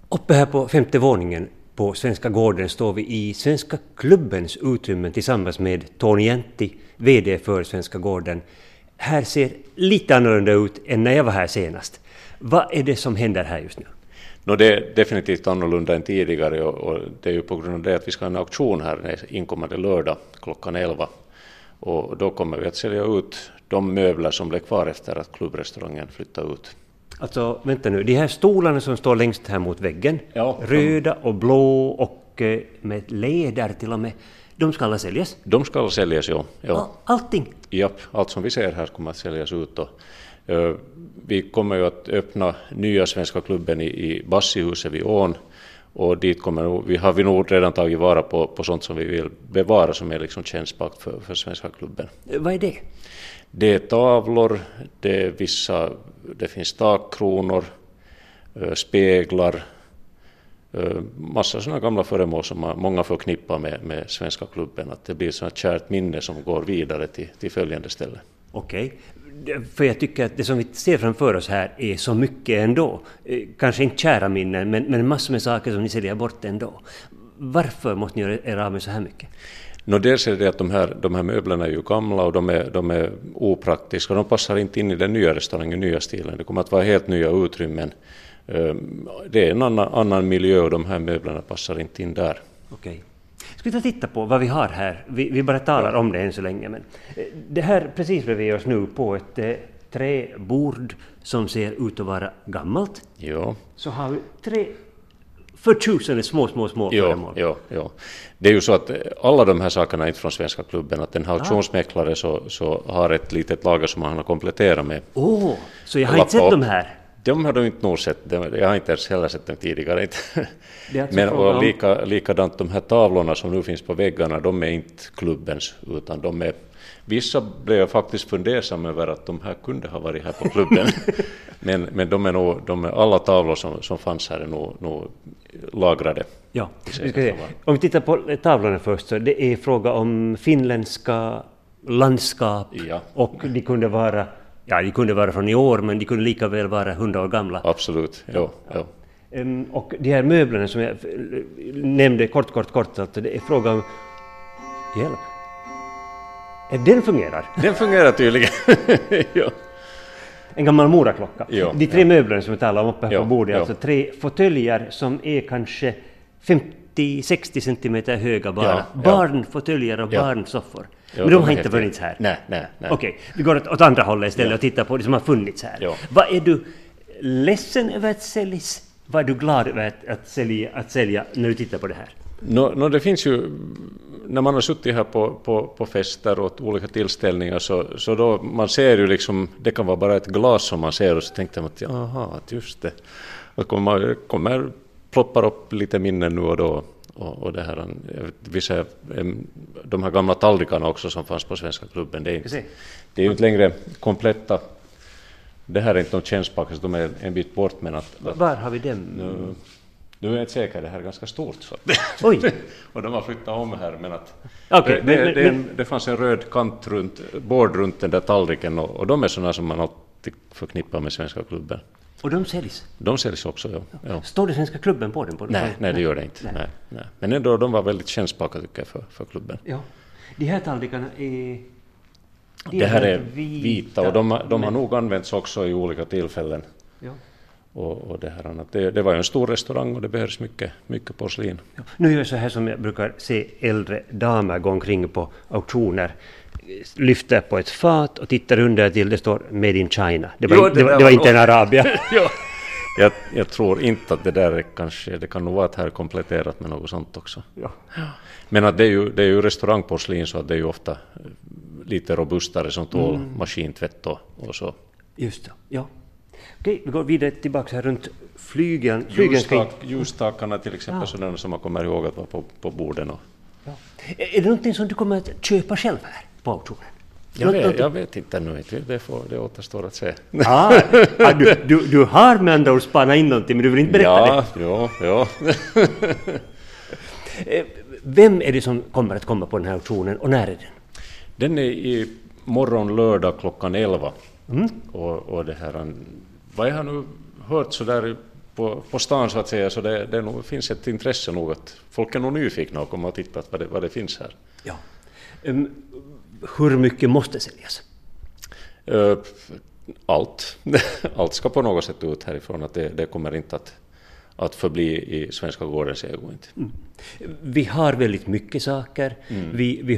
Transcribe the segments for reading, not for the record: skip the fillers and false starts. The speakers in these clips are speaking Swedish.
Uppe här på 5:e våningen på Svenska gården står vi i Svenska klubbens utrymmen tillsammans med Tony Jäntti, vd för Svenska gården. Här ser lite annorlunda ut än när jag var här senast. Vad är det som händer här just nu? Det är definitivt annorlunda än tidigare och det är ju på grund av det att vi ska ha en auktion här inkommande lördag klockan 11. Och då kommer vi att sälja ut de möbler som blev kvar efter att klubbrestaurangen flyttade ut. Alltså, vänta nu, de här stolarna som står längst här mot väggen, ja, röda och blå och med läder till och med, de ska alla säljas? De ska alla säljas, ja. Allting? Ja, allt som vi ser här kommer att säljas ut. Vi kommer ju att öppna nya Svenska klubben i Bassihuset vid ån. Och dit har vi nog redan tagit vara på sånt som vi vill bevara som är liksom kännspakt för Svenska klubben. Vad är det? Det är tavlor, det finns takkronor, speglar, massa sådana gamla föremål som många förknippar med Svenska klubben. Att det blir sådant kärt minne som går vidare till följande ställe. Okej. För jag tycker att det som vi ser framför oss här är så mycket ändå. Kanske inte kära minnen, men massor med saker som ni säljer bort ändå. Varför måste ni göra er av med så här mycket? Dels är det att de här möblerna är ju gamla och de är opraktiska. De passar inte in i den nya restaurangen, nya stilen. Det kommer att vara helt nya utrymmen. Det är en annan miljö och de här möblerna passar inte in där. Okej. Ska vi titta på vad vi har här? Vi bara talar om det än så länge. Men det här precis bredvid oss nu på ett träbord som ser ut att vara gammalt. Ja. Så har vi 3 förtjusande små föremål. Ja. Det är ju så att alla de här sakerna är inte från Svenska klubben. Att den här auktionsmäklare så har ett litet lager som han har kompletterat med. Så jag har inte sett de här? De har du inte nog sett. Jag har inte ens heller sett dem tidigare. Alltså men och likadant de här tavlorna som nu finns på väggarna, de är inte klubbens utan de är... Vissa blev faktiskt fundersam över att de här kunde ha varit här på klubben. men de är alla tavlor som fanns här är nog lagrade. Ja, vi ska se. Om vi tittar på tavlorna först så det är fråga om finländska landskap och de kunde vara från i år men de kunde lika väl vara 100 år gamla. Absolut, ja. Och de här möblerna som jag nämnde kort att det är fråga om hjälp. Den fungerar? Den fungerar tydligen, ja. En gammal moraklocka. Ja, de 3 möblerna som vi talar om uppe här på bordet, ja. alltså 3 fåtöljer som är kanske 50-60 centimeter höga bara. Barnfåtöljer och barnsoffor. Men de har inte funnits här? Nej. Okej, vi går åt andra hållet istället och tittar på det som har funnits här. Ja. Vad är du ledsen över att säljas? Vad är du glad över att sälja när du tittar på det här? Det finns ju, när man har suttit här på fester och olika tillställningar så då man ser ju liksom, det kan vara bara ett glas som man ser och så tänkte man att just det. Och kommer ploppar upp lite minnen nu och då. Och det här, vissa, de här gamla tallrikarna också som fanns på Svenska klubben, det är ju inte längre kompletta. Det här är inte någon kännspakt, de är en bit bort. Men var har vi dem? Nu är jag inte säker, det här är ganska stort. Så. Oj! Och de har flyttat om här, men det fanns en röd kant bord runt den där tallriken och de är sådana som man alltid förknippar med Svenska klubben. Och de säljs? De säljs också, ja. Står det Svenska klubben på den? Nej, det gör det inte. Nej. Men ändå, de var väldigt kännspaka tycker jag för klubben. Ja. De här tallrikarna är... Det här är vita och de har nog använts också i olika tillfällen. Ja. Och det var ju en stor restaurang och det behövs mycket porslin. Ja. Nu gör jag så här som jag brukar se äldre damer gå omkring på auktioner. Lyfter på ett fat och tittar under till det står Made in China. Det var inte en Arabia. Jag tror inte att det där är kanske, det kan nog vara att här kompletterat med något sånt också. Ja. Men att det är ju restaurangporslin så att det är ju ofta lite robustare som tål maskintvätt och så. Just det, ja. Okej, vi går vidare tillbaka här runt flygen. Ljusstakarna till exempel, sådana som man kommer ihåg att vara på borden. Ja. Är det någonting som du kommer att köpa själv här på auktionen? Jag vet inte nu, det återstår att se. Du har med andra ord spanat in någonting, men du vill inte berätta det? Ja. Vem är det som kommer att komma på den här auktionen och när är den? Den är i morgon lördag klockan 11. Och det här, vad jag har nu hört så där på stan så att säga, så det nog, finns ett intresse nog att folk är nog nyfikna och kommer att titta på vad det finns här. Ja. Hur mycket måste säljas? Allt. Allt ska på något sätt ut härifrån, att det kommer inte att förbli i Svenska Gårdens ägo. Vi har väldigt mycket saker. Vi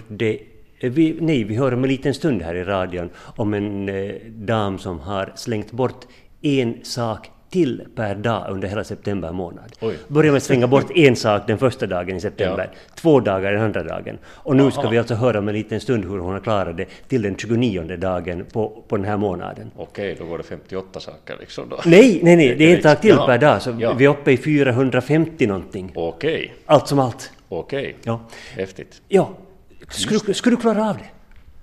hör om en liten stund här i radion om en dam som har slängt bort en sak till per dag under hela september månad. Börjar med slänga bort en sak den första dagen i september, 2 dagar den andra dagen. Och nu ska vi alltså höra om en liten stund hur hon har klarat det till den 29:e dagen på den här månaden. Okej, då går det 58 saker liksom då. Nej, det är en sak till per dag, så vi är uppe i 450 någonting. Okej. Allt som allt. Okej, ja. Häftigt. Ja, skulle du klara av det?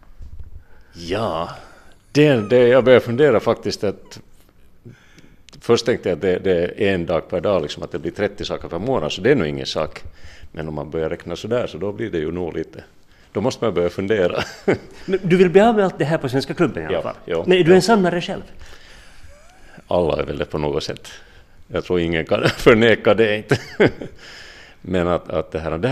Ja, jag börjar fundera faktiskt att först tänkte jag att det är en dag per dag, liksom, att det blir 30 saker per månad, så det är nog ingen sak. Men om man börjar räkna så där, så då blir det ju nog lite. Då måste man börja fundera. Men du vill bli av med allt det här på Svenska klubben i alla fall? Ja. Men är du en samlare själv? Alla är väl det på något sätt. Jag tror ingen kan förneka det inte. Men att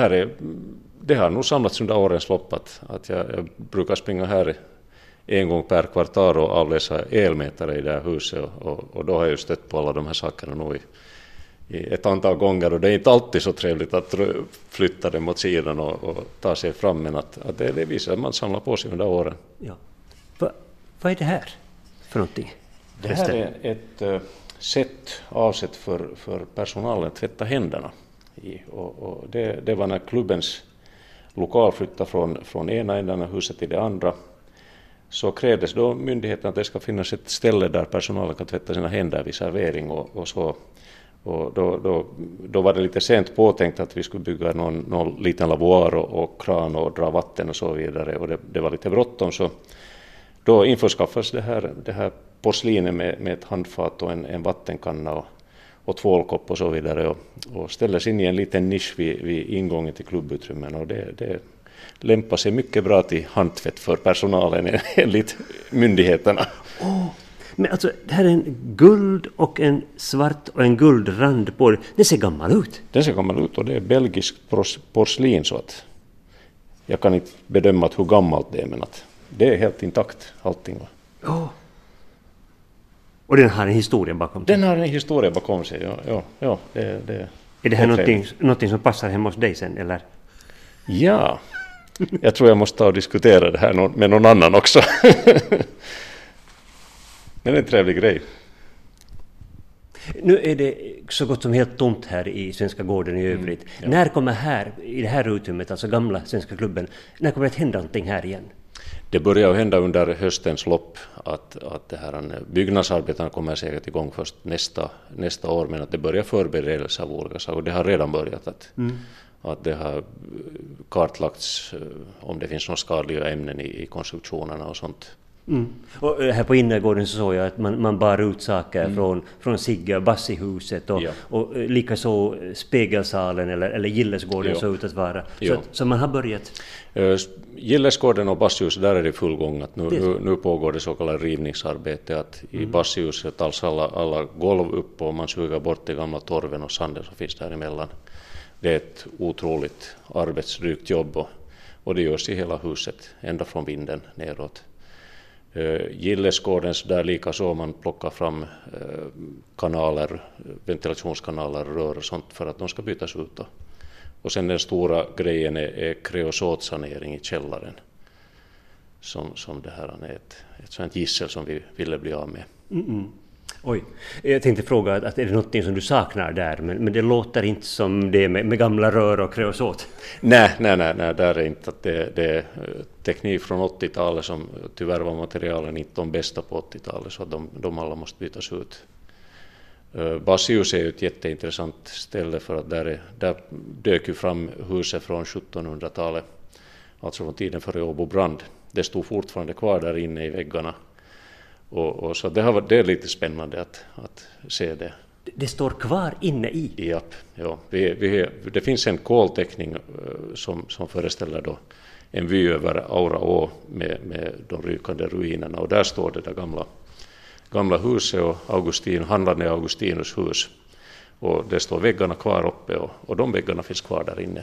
det har nog samlats under årens lopp, att jag brukar springa här en gång per kvartal och avläsa elmätare i det här huset, och då har jag ju stött på alla de här sakerna nog i ett antal gånger, och det är inte alltid så trevligt att flytta dem mot sidan och ta sig fram, men att det visar att man samlar på sig under åren. Ja. Vad är det här för någonting? Det här är ett sätt avsett för personalen att tvätta händerna i, och det var när klubbens lokal flyttade från ena änden av huset till det andra, så krävdes då myndigheten att det ska finnas ett ställe där personalen kan tvätta sina händer vid servering och så. Och då var det lite sent påtänkt att vi skulle bygga någon liten lavoir och kran och dra vatten och så vidare, och det var lite bråttom, så då införskaffades det här porslinet med ett handfat och en vattenkanna och tvålkopp och så vidare, och ställdes in i en liten nisch vid ingången till klubbutrymmen, och det lämpar sig mycket bra till handtvätt för personalen enligt myndigheterna. Men alltså, det här är en guld och en svart och en guldrand på det. Det ser gammal ut. Den ser gammal ut, och det är belgisk porslin, så att jag kan inte bedöma hur gammalt det är, men att det är helt intakt allting. Och den har en historia bakom sig? Den har en historia bakom sig, ja. Är det här någonting som passar hemma hos dig sen, eller? Ja, jag tror jag måste ta och diskutera det här med någon annan också. Men det är en trevlig grej. Nu är det så gott som helt tomt här i Svenska Gården i övrigt. Ja. När kommer här, i det här utrymmet, alltså gamla Svenska klubben, när kommer det att hända någonting här igen? Det börjar att hända under höstens lopp, att det här byggnadsarbetarna kommer säkert igång först nästa år, men att det börjar förberedelser av olika saker, och det har redan börjat att det har kartlagts om det finns några skadliga ämnen i konstruktionerna och sånt. Och här på innergården så såg jag att man bar ut saker från Sigge och Bassihuset och likaså Spegelsalen eller Gillesgården såg ut att vara. Så man har börjat. Gillesgården och Bassihuset, där är det full gång. Att nu pågår det så kallat rivningsarbete. Att i Bassihuset tas alla golv upp och man suger bort det gamla torven och sanden som finns däremellan. Det är ett otroligt arbetsdrygt jobb, och det görs i hela huset, ända från vinden neråt. Gillesgårdens, där lika så man plockar fram kanaler, ventilationskanaler, rör och sånt för att de ska bytas ut. Och sen den stora grejen är kreosotsanering i källaren, som det här är ett sånt gissel som vi ville bli av med. Oj, jag tänkte fråga att är det något som du saknar där, men det låter inte som det med gamla rör och kreosot. Nej, där är inte. Att det är teknik från 80-talet som tyvärr var materialen inte de bästa på 80-talet, så att de alla måste bytas ut. Bassius är ju ett jätteintressant ställe, för att där dök ju fram huset från 1700-talet, alltså från tiden före Åbo brand. Det stod fortfarande kvar där inne i väggarna. Och så det är lite spännande att se det. Det står kvar inne i? Ja. Det finns en kolteckning som föreställer då en vy över Auraå med de rykande ruinerna, och där står det där gamla huset och handlande Augustinus hus. Och det står väggarna kvar uppe och de väggarna finns kvar där inne.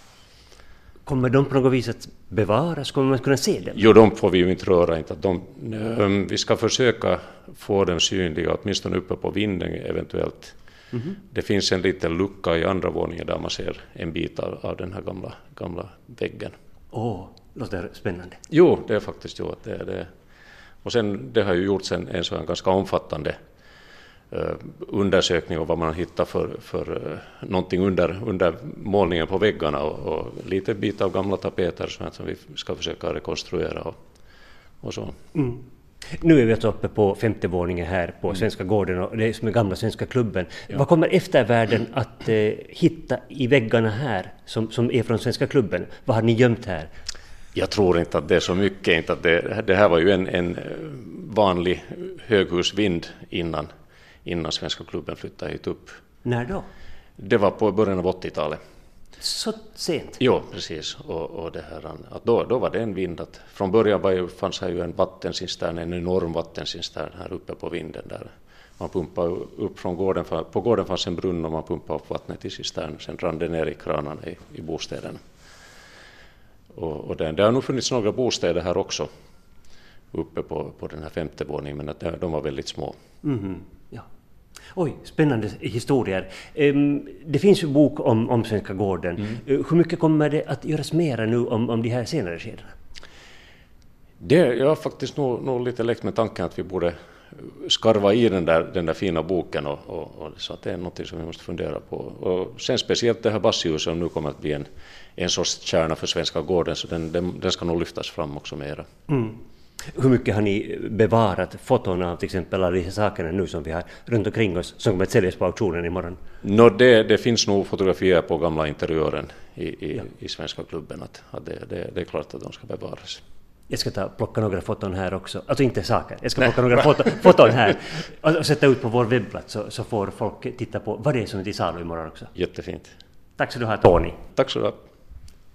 Kommer de på något vis att bevaras? Kommer man kunna se dem? Jo, de får vi ju inte röra. Inte. Vi ska försöka få dem synliga, åtminstone uppe på vinden eventuellt. Mm-hmm. Det finns en liten lucka i andra våningen där man ser en bit av den här gamla väggen. Låter spännande. Jo, det är faktiskt så. Det. Och sen det har ju gjorts en sån ganska omfattande undersökning av vad man hittar för någonting under målningen på väggarna och lite bit av gamla tapeter som vi ska försöka rekonstruera och så. Mm. Nu är vi uppe på 5:e våningen här på Svenska gården och det är som är gamla Svenska klubben. Ja. Vad kommer eftervärlden att hitta i väggarna här som är från Svenska klubben? Vad har ni gömt här? Jag tror inte att det är så mycket. Inte att det här var ju en vanlig höghusvind innan Svenska klubben flyttade hit upp. När då? Det var på början av 80-talet. Så sent? Jo, precis. Och det här, att då var det en vind. Att från början fanns här ju en enorm vattencistern här uppe på vinden. Där man pumpade upp från gården. På gården fanns en brunn och man pumpade upp vattnet i cisternen. Sen rann det ner i kranarna i bostäderna. Och det har nog funnits några bostäder här också uppe på den här 5:e våningen, men att de var väldigt små. Mm-hmm. Ja. Oj, spännande historier. Det finns ju bok om Svenska gården. Hur mycket kommer det att göras mera nu om de här senare skedena? Jag har faktiskt nog lite lekt med tanken att vi borde skarva i den där fina boken och så att det är något som vi måste fundera på. Och sen speciellt det här Bassius som nu kommer att bli en sorts kärna för Svenska gården, så den ska nog lyftas fram också mera. Mm. Hur mycket har ni bevarat foton av till exempel alla de här sakerna nu som vi har runt omkring oss som kommer att säljas på auktionen imorgon? Det finns nog fotografier på gamla interiören i Svenska klubben. Att det är klart att de ska bevaras. Jag ska plocka några foton här också. Alltså inte saker. Jag ska plocka några foton här och sätta ut på vår webbplats så får folk titta på vad det är som är till salu imorgon också. Jättefint. Tack så du ha, Tony. Tack så du ha.